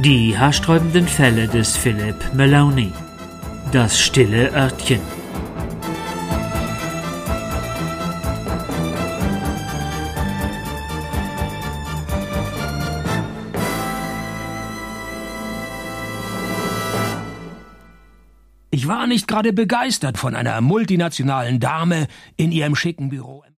Die haarsträubenden Fälle des Philip Maloney. Das stille Örtchen. Ich war nicht gerade begeistert von einer multinationalen Dame in ihrem schicken Büro.